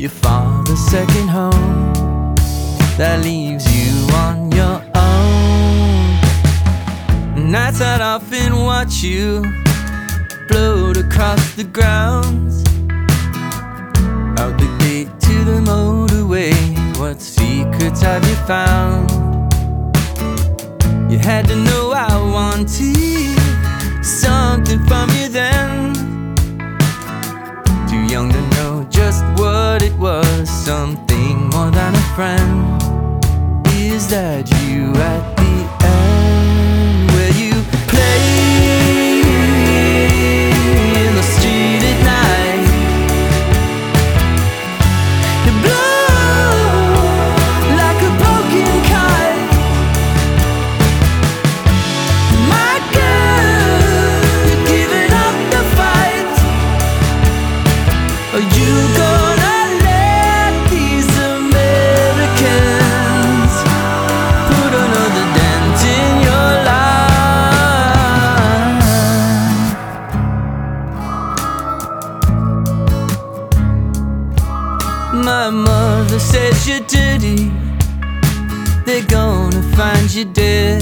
your father's second home that leaves you on your own. Nights I'd often watch you float across the grounds, out the gate to the motorway. What secrets have you found? You had to know I wanted something from you then, too young to know just what it was. Something more than a friend. Is that you at the end, where you play in the street at night? You blow like a broken kite. My girl, you're giving up the fight. Are you gonna let these Americans put another dent in your life? My mother says you're dirty, they're gonna find you dead.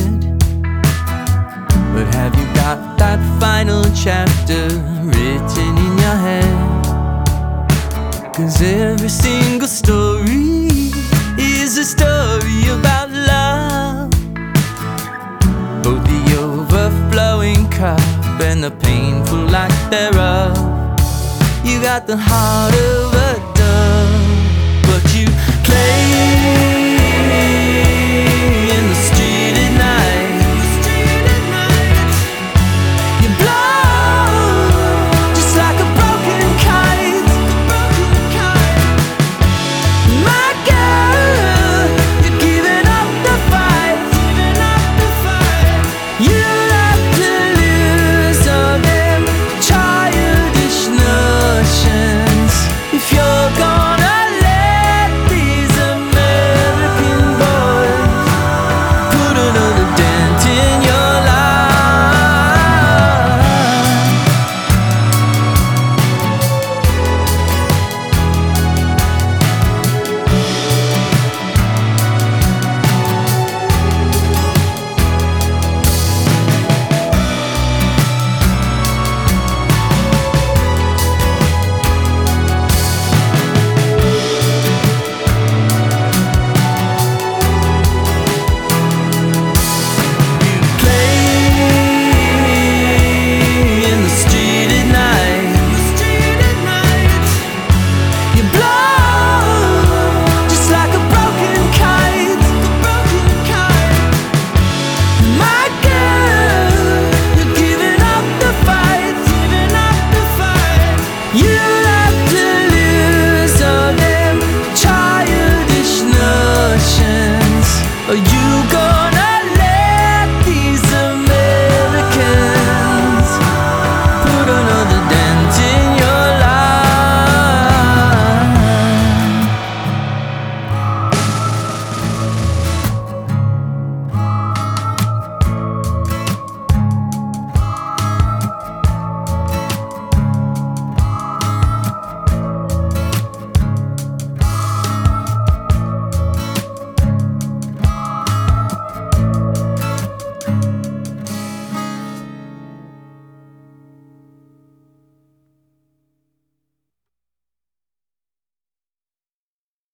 But have you got that final chapter written in your head? 'Cause every single story is a story about love, both the overflowing cup and the painful lack thereof. You got the heart of a